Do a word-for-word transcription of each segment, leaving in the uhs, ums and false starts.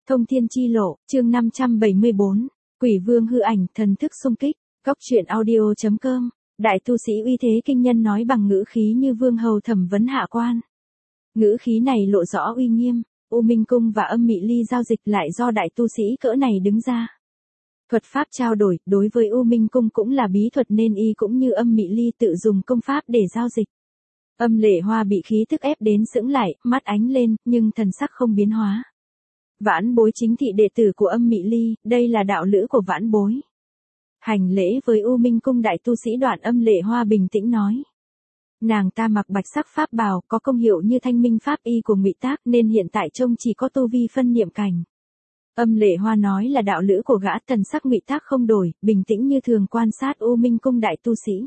Thông thiên chi lộ, chương năm trăm bảy mươi bốn, Quỷ vương hư ảnh, thần thức xung kích, Cóc truyện audio chấm com, đại tu sĩ uy thế kinh nhân nói bằng ngữ khí như vương hầu thẩm vấn hạ quan. Ngữ khí này lộ rõ uy nghiêm, U Minh Cung và Âm Mị Ly giao dịch lại do đại tu sĩ cỡ này đứng ra. Thuật pháp trao đổi, đối với U Minh Cung cũng là bí thuật nên y cũng như Âm Mị Ly tự dùng công pháp để giao dịch. Âm Lệ Hoa bị khí tức ép đến sững lại, mắt ánh lên, nhưng thần sắc không biến hóa. Vãn Bối chính thị đệ tử của Âm Mị Ly, đây là đạo lữ của Vãn Bối. Hành lễ với U Minh Cung đại tu sĩ Đoạn Âm Lệ Hoa bình tĩnh nói. Nàng ta mặc bạch sắc pháp bào, có công hiệu như thanh minh pháp y của Ngụy Tác nên hiện tại trông chỉ có tu vi phân niệm cảnh. Âm Lệ Hoa nói là đạo lữ của gã, thần sắc Ngụy Tác không đổi, bình tĩnh như thường quan sát U Minh Cung đại tu sĩ.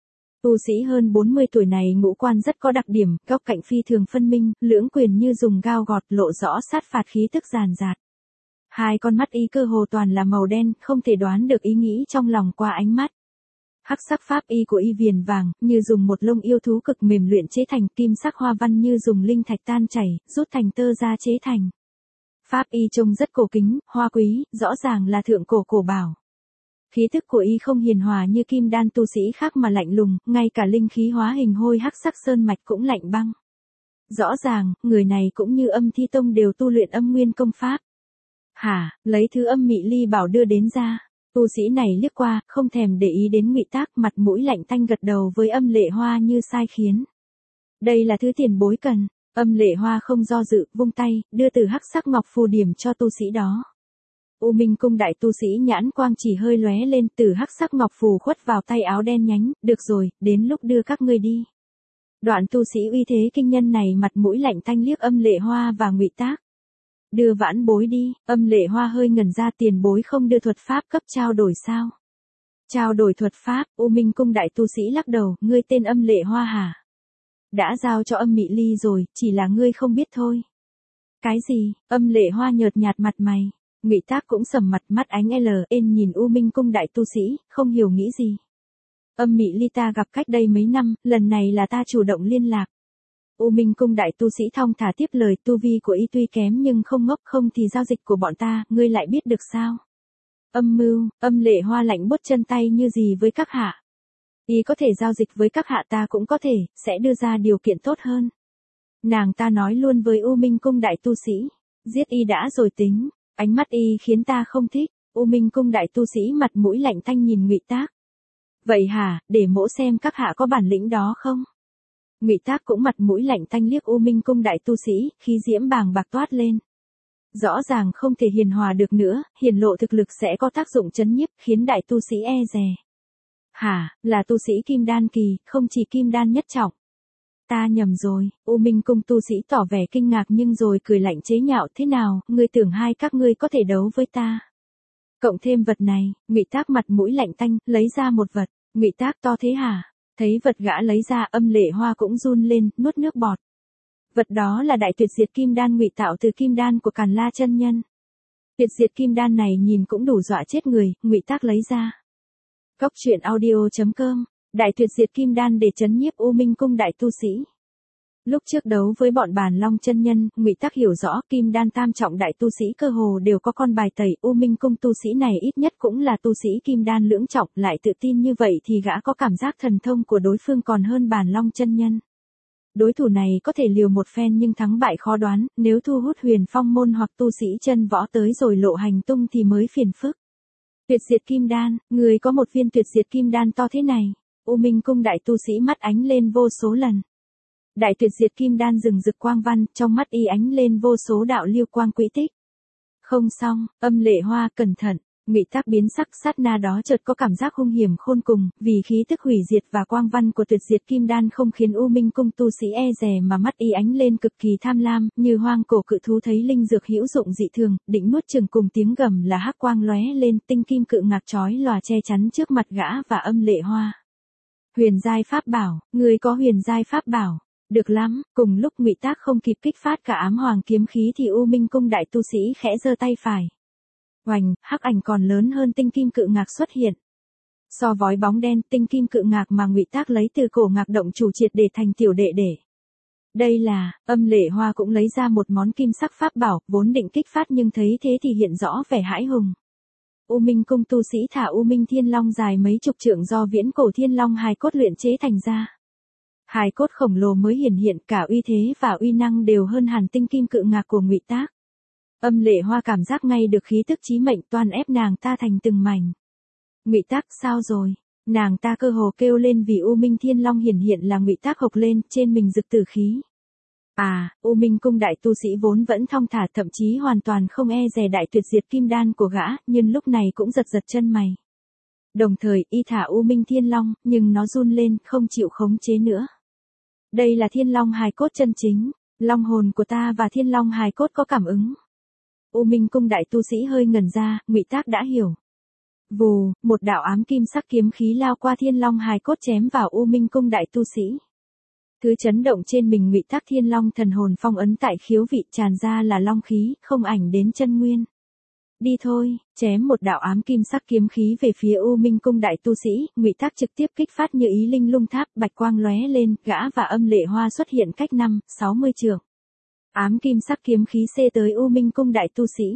Tu sĩ hơn bốn mươi tuổi này ngũ quan rất có đặc điểm, góc cạnh phi thường phân minh, lưỡng quyền như dùng gao gọt lộ rõ sát phạt khí tức ràn rạt. Hai con mắt y cơ hồ toàn là màu đen, không thể đoán được ý nghĩ trong lòng qua ánh mắt. Hắc sắc pháp y của y viền vàng, như dùng một lông yêu thú cực mềm luyện chế thành, kim sắc hoa văn như dùng linh thạch tan chảy, rút thành tơ ra chế thành. Pháp y trông rất cổ kính, hoa quý, rõ ràng là thượng cổ cổ bảo. Khí tức của y không hiền hòa như kim đan tu sĩ khác mà lạnh lùng, ngay cả linh khí hóa hình hôi hắc sắc sơn mạch cũng lạnh băng. Rõ ràng, người này cũng như Âm Thi Tông đều tu luyện âm nguyên công pháp. Hả, lấy thứ Âm Mị Ly bảo đưa đến ra. Tu sĩ này liếc qua, không thèm để ý đến Ngụy Tác, mặt mũi lạnh tanh gật đầu với Âm Lệ Hoa như sai khiến. Đây là thứ tiền bối cần. Âm Lệ Hoa không do dự, vung tay, đưa từ hắc sắc ngọc phù điểm cho tu sĩ đó. U Minh Cung đại tu sĩ nhãn quang chỉ hơi lóe lên, từ hắc sắc ngọc phù khuất vào tay áo đen nhánh, được rồi, đến lúc đưa các ngươi đi. Đoạn tu sĩ uy thế kinh nhân này mặt mũi lạnh tanh liếc Âm Lệ Hoa và Ngụy Tác. Đưa Vãn Bối đi. Âm Lệ Hoa hơi ngẩn ra, tiền bối không đưa thuật pháp cấp trao đổi sao? Trao đổi thuật pháp, U Minh Cung đại tu sĩ lắc đầu, ngươi tên Âm Lệ Hoa hả? Đã giao cho Âm Mị Ly rồi, chỉ là ngươi không biết thôi. Cái gì? Âm Lệ Hoa nhợt nhạt mặt mày. Ngụy Tác cũng sầm mặt, mắt ánh L ên nhìn U Minh Cung đại tu sĩ, không hiểu nghĩ gì. Âm Mị Ly ta gặp cách đây mấy năm, lần này là ta chủ động liên lạc. U Minh Cung đại tu sĩ thong thả tiếp lời, tu vi của y tuy kém nhưng không ngốc, không thì giao dịch của bọn ta, ngươi lại biết được sao? Âm mưu. Âm Lệ Hoa lạnh buốt chân tay như gì với các hạ. Y có thể giao dịch với các hạ, ta cũng có thể, sẽ đưa ra điều kiện tốt hơn. Nàng ta nói luôn với U Minh Cung đại tu sĩ, giết y đã rồi tính. Ánh mắt y khiến ta không thích. U Minh Cung đại tu sĩ mặt mũi lạnh tanh nhìn Ngụy Tác. Vậy hả, để mỗ xem các hạ có bản lĩnh đó không? Ngụy Tác cũng mặt mũi lạnh tanh liếc U Minh Cung đại tu sĩ, khí diễm bàng bạc toát lên. Rõ ràng không thể hiền hòa được nữa, hiển lộ thực lực sẽ có tác dụng chấn nhiếp, khiến đại tu sĩ e dè. Hả, là tu sĩ kim đan kỳ, không chỉ kim đan nhất trọng. Ta nhầm rồi. U Minh Cung tu sĩ tỏ vẻ kinh ngạc nhưng rồi cười lạnh chế nhạo, thế nào, ngươi tưởng hai các ngươi có thể đấu với ta? Cộng thêm vật này. Ngụy Tác mặt mũi lạnh tanh, lấy ra một vật. Ngụy Tác to thế hả? Thấy vật gã lấy ra, Âm Lệ Hoa cũng run lên, nuốt nước bọt. Vật đó là đại tuyệt diệt kim đan ngụy tạo từ kim đan của Càn La chân nhân. Tuyệt diệt kim đan này nhìn cũng đủ dọa chết người, Ngụy Tác lấy ra. Cóc truyện audio chấm com, đại tuyệt diệt kim đan để trấn nhiếp U Minh Cung đại tu sĩ. Lúc trước đấu với bọn Bàn Long chân nhân, Ngụy Tác hiểu rõ kim đan tam trọng đại tu sĩ cơ hồ đều có con bài tẩy, U Minh Cung tu sĩ này ít nhất cũng là tu sĩ kim đan lưỡng trọng, lại tự tin như vậy thì gã có cảm giác thần thông của đối phương còn hơn Bàn Long chân nhân. Đối thủ này có thể liều một phen nhưng thắng bại khó đoán, nếu thu hút Huyền Phong môn hoặc tu sĩ chân võ tới rồi lộ hành tung thì mới phiền phức. Tuyệt diệt kim đan, người có một viên tuyệt diệt kim đan to thế này. U Minh Cung đại tu sĩ mắt ánh lên vô số lần. Đại tuyệt diệt kim đan rừng rực quang văn, trong mắt y ánh lên vô số đạo lưu quang quỹ tích. Không xong. Âm Lệ Hoa cẩn thận. Ngụy Tác biến sắc, sát na đó chợt có cảm giác hung hiểm khôn cùng, vì khí tức hủy diệt và quang văn của tuyệt diệt kim đan không khiến U Minh Cung tu sĩ e dè mà mắt y ánh lên cực kỳ tham lam, như hoang cổ cự thú thấy linh dược hữu dụng dị thường, định nuốt chửng, cùng tiếng gầm là hắc quang lóe lên, tinh kim cự ngạc chói lòa che chắn trước mặt gã và Âm Lệ Hoa. Huyền giai pháp bảo, người có huyền giai pháp bảo. Được lắm. Cùng lúc Ngụy Tác không kịp kích phát cả ám hoàng kiếm khí thì U Minh Cung đại tu sĩ khẽ giơ tay phải. Oành, hắc ảnh còn lớn hơn tinh kim cự ngạc xuất hiện. So vói bóng đen, tinh kim cự ngạc mà Ngụy Tác lấy từ cổ ngạc động chủ triệt để thành tiểu đệ để. Đây là, Âm Lệ Hoa cũng lấy ra một món kim sắc pháp bảo, vốn định kích phát nhưng thấy thế thì hiện rõ vẻ hãi hùng. U Minh cung tu sĩ thả U Minh Thiên Long dài mấy chục trượng do viễn cổ thiên long hài cốt luyện chế thành ra. Hài cốt khổng lồ mới hiển hiện, cả uy thế và uy năng đều hơn hẳn tinh kim cự ngạc của Ngụy Tác. Âm Lệ Hoa cảm giác ngay được khí tức chí mệnh toan ép nàng ta thành từng mảnh. Ngụy Tác, sao rồi? Nàng ta cơ hồ kêu lên vì U Minh Thiên Long hiển hiện là Ngụy Tác hộc lên, trên mình rực tử khí. À, U Minh cung đại tu sĩ vốn vẫn thong thả, thậm chí hoàn toàn không e dè đại tuyệt diệt kim đan của gã, nhưng lúc này cũng giật giật chân mày. Đồng thời y thả U Minh Thiên Long, nhưng nó run lên, không chịu khống chế nữa. Đây là Thiên Long hài cốt chân chính, long hồn của ta và Thiên Long hài cốt có cảm ứng. U Minh cung đại tu sĩ hơi ngẩn ra, Ngụy Tác đã hiểu. Vù, một đạo ám kim sắc kiếm khí lao qua Thiên Long hài cốt chém vào U Minh cung đại tu sĩ. Thứ chấn động trên mình Ngụy Tác Thiên Long thần hồn phong ấn tại khiếu vị tràn ra là long khí, không ảnh đến chân nguyên. Đi thôi, chém một đạo ám kim sắc kiếm khí về phía U Minh cung đại tu sĩ, Ngụy Tác trực tiếp kích phát như ý linh lung tháp, bạch quang lóe lên, gã và Âm Lệ Hoa xuất hiện cách năm, sáu mươi trượng. Ám kim sắc kiếm khí xê tới U Minh cung đại tu sĩ.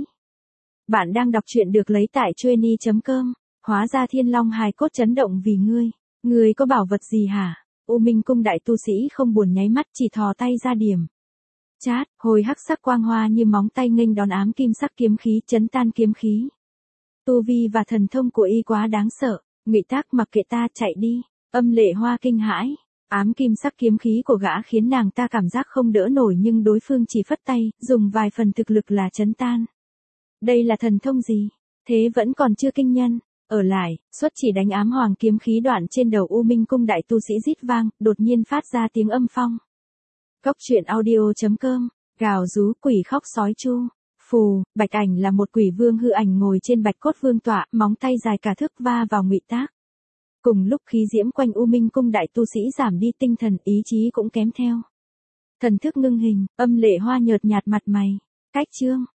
Bạn đang đọc truyện được lấy tại chueny chấm com, hóa ra Thiên Long hài cốt chấn động vì ngươi, ngươi có bảo vật gì hả? U Minh cung đại tu sĩ không buồn nháy mắt, chỉ thò tay ra điểm. Chát, hồi hắc sắc quang hoa như móng tay nghênh đón ám kim sắc kiếm khí, chấn tan kiếm khí. Tu vi và thần thông của y quá đáng sợ, Ngụy Tác, mặc kệ ta, chạy đi. Âm Lệ Hoa kinh hãi, ám kim sắc kiếm khí của gã khiến nàng ta cảm giác không đỡ nổi, nhưng đối phương chỉ phất tay, dùng vài phần thực lực là chấn tan. Đây là thần thông gì? Thế vẫn còn chưa kinh nhân. Ở lại, xuất chỉ đánh ám hoàng kiếm khí đoạn trên đầu U Minh cung đại tu sĩ rít vang, đột nhiên phát ra tiếng âm phong. Cốc truyện audio chấm com, gào rú, quỷ khóc sói chu. Phù, bạch ảnh là một quỷ vương hư ảnh ngồi trên bạch cốt vương tọa, móng tay dài cả thước va vào Ngụy Tác. Cùng lúc khí diễm quanh U Minh cung đại tu sĩ giảm đi, tinh thần ý chí cũng kém theo. Thần thức ngưng hình, Âm Lệ Hoa nhợt nhạt mặt mày. Cách chương